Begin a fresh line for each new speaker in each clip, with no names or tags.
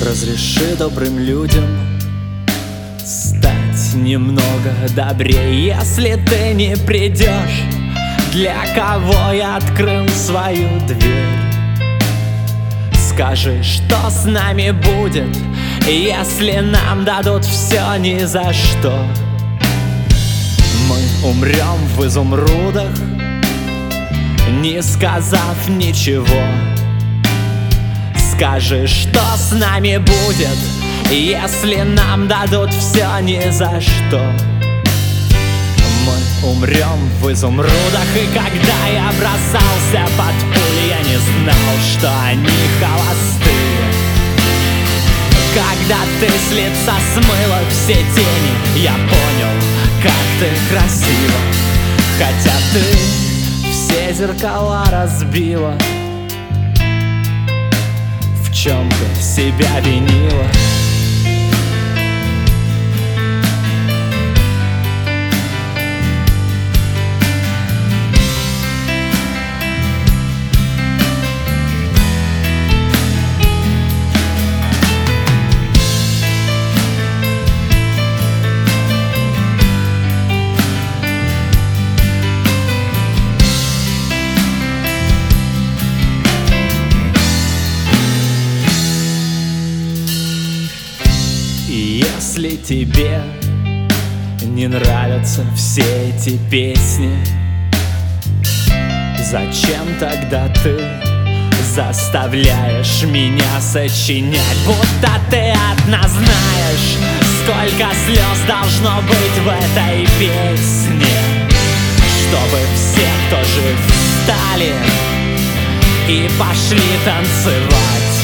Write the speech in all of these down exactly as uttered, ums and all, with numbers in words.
Разреши добрым людям стать немного добрее. Если ты не придешь, для кого я открыл свою дверь? Скажи, что с нами будет, если нам дадут все ни за что? Мы умрем в изумрудах, не сказав ничего. Скажи, что с нами будет, если нам дадут все ни за что? Мы умрем в изумрудах, и когда я бросался под пули, я не знал, что они холостые. Когда ты с лица смыла все тени, я понял, как ты красива. Хотя ты все зеркала разбила, в чем ты себя винила? Если тебе не нравятся все эти песни, зачем тогда ты заставляешь меня сочинять? Будто ты одна знаешь, сколько слез должно быть в этой песне, чтобы все, кто жив, встали и пошли танцевать.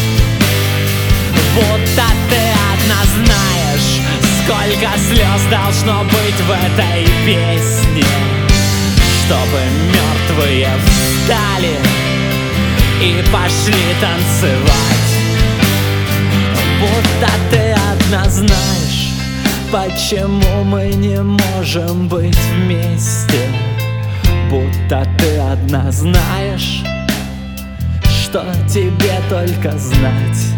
Будто ты одна знаешь, сколько слез должно быть в этой песне, чтобы мертвые встали и пошли танцевать. Будто ты одна знаешь, почему мы не можем быть вместе. Будто ты одна знаешь, что тебе только знать.